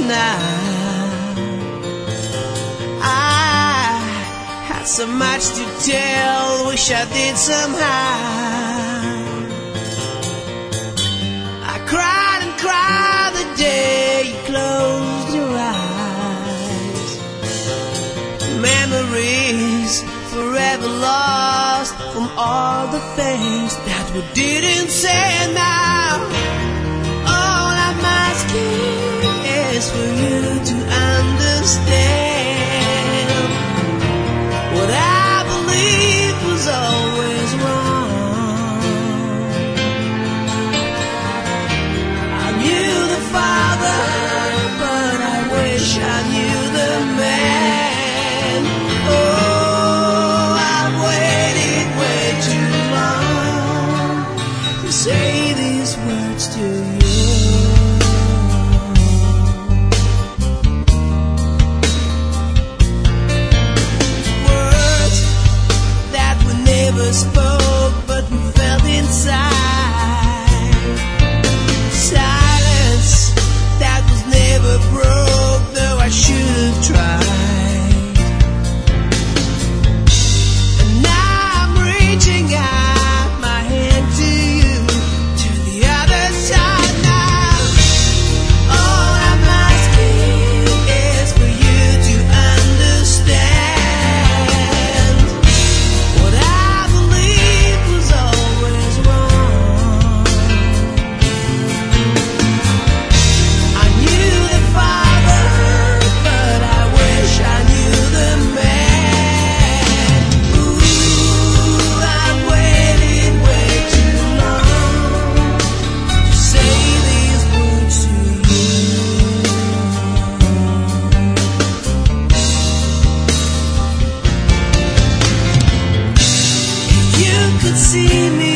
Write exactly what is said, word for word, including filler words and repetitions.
now. I had so much to tell, wish I did somehow. I cried and cried the day you closed your eyes. Memories forever lost from all the things that we didn't say now. All I'm asking is for you to understand what I believe was always wrong. I knew the father, but I wish I knew the man. Oh, I've waited way too long to say these words to you. Spoke, but we felt inside. Silence that was never broke, though I should have tried. And now I'm reaching out my hand to you, to the other side now. All I'm asking is for you to understand what I see me